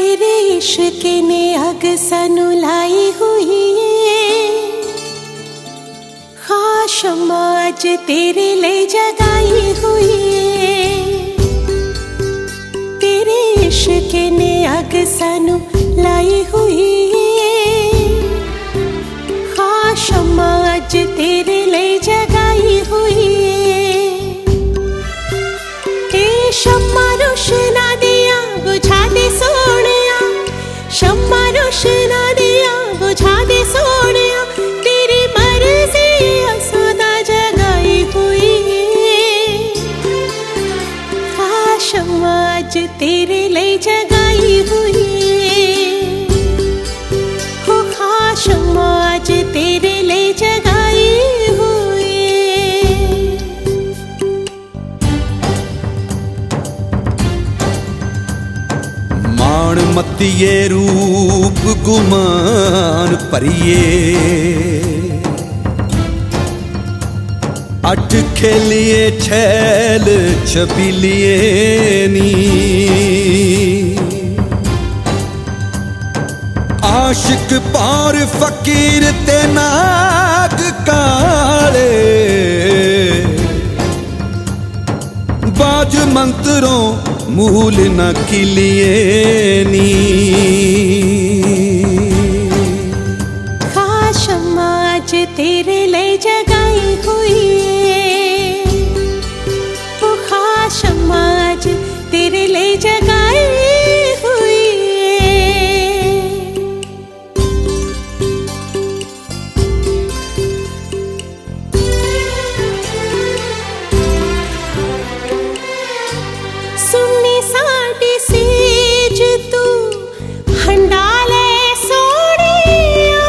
तेरे इश्क ने अग सानू लाई हुई है, खास समाज तेरे लिए जगाई हुई है। तेरे इश्क ने अग सानू लाई हुई है, खास समाज तेरे लिए जगाई हुई है। शम्मा रोशना दिया बुझा दे सोनिया, शम्मा रोशना दिया बुझा दे सोनिया, तेरी मर्जी असदा जगाई हुई है, खास समाज तेरे लिए जगाई हुई है, हो खास समाज तेरे लिए जगाई हुई है। मान मतिये रूप गुमान परिये, अठ खेलिए छैल छबिलिए नी, आशिक पार फकीर ते नाग काले, बाज मंत्रों मूल न किलिए नी। खास समाज तेरे लिए जगाई हुई है, वो खास समाज तेरे लिए जगाई हुई है। सुन्नी साडी सेज तू हंडाले सोनिया,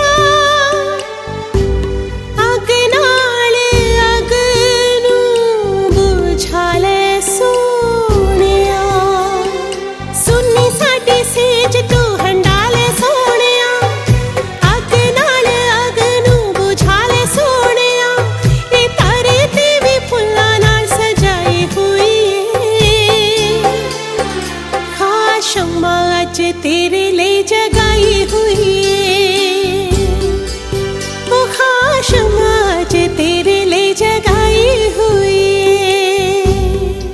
अग नाल अग नू बुझाले सोनिया। सुन्नी साडी सेज तू हंडाले सोनिया, अग नाल अग नू बुझाले सोनिया, ये तारे ते भी फुल्लां नाल सजाई हुई है, खास समाज तेरे लिए जगाई हुई है, वो खास समाज तेरे लिए जगाई हुई है।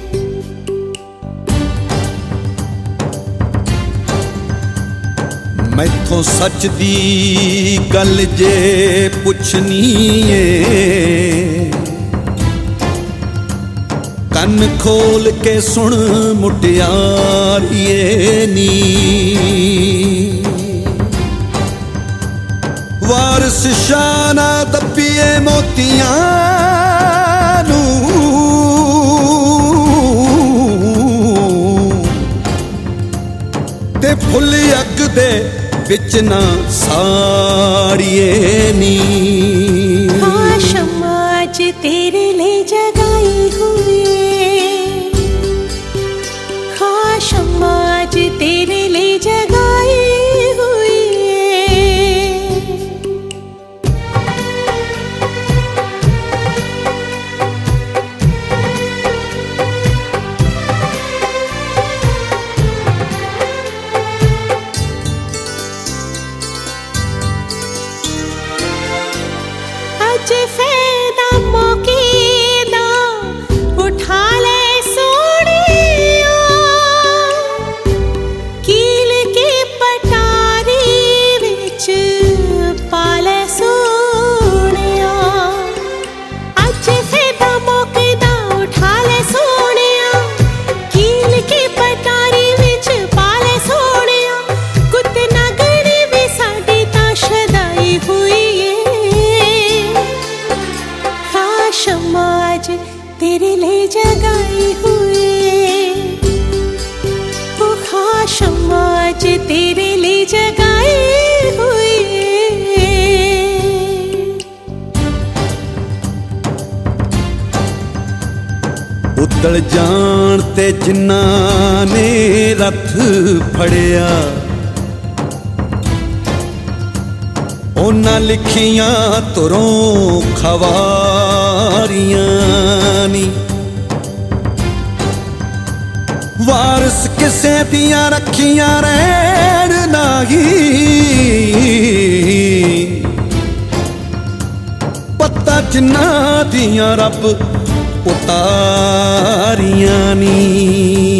मैथों सच दी गल जे पुछनी है, कन खोल के सुन मुटियारिए नी, वारस शाना दबिए मोतियां नू, ते फुल अग दे विच ना साड़िए नी। खास समाज तेरे लिए जगाई हुई है, खास समाज तेरे लिए जगाई हुई है। अज फैदा मौके दा उठा ले सोनिया, कील के पटारी विच पाले सोनिया। अज फैदा मौके दा उठा ले सोनिया, कील के पटारी विच पाले सोनिया, कुत नगरी भी साडी तां शदाई हुई है, खास समाज तेरे लिए जगाई हुई है, वो खास समाज तेरे लिए जगाई हुई है। उदल जान ते जिन्ना ने रथ फड़िया, उन्हां लिखियां तुरों खवारियां नी, वारस किसे दियां रखियां रह जिन्ना दियां रब उतारियां नी।